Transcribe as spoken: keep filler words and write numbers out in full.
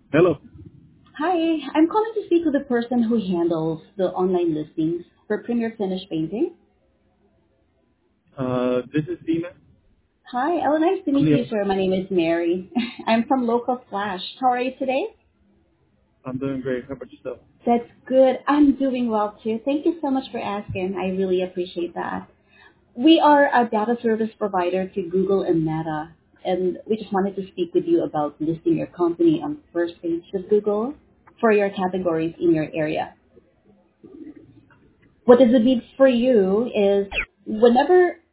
Hello. Hi, I'm calling to speak with the person who handles the online listings for Premier Finish Painting. Uh, this is Dina. Hi, oh, nice to meet Cleo. you, sir. My name is Mary. I'm from Local Flash. How are you today? I'm doing great. How about yourself? That's good. I'm doing well too. Thank you so much for asking. I really appreciate that. We are a data service provider to Google and Meta, and we just wanted to speak with you about listing your company on first page of Google for your categories in your area. What does it mean for you is whenever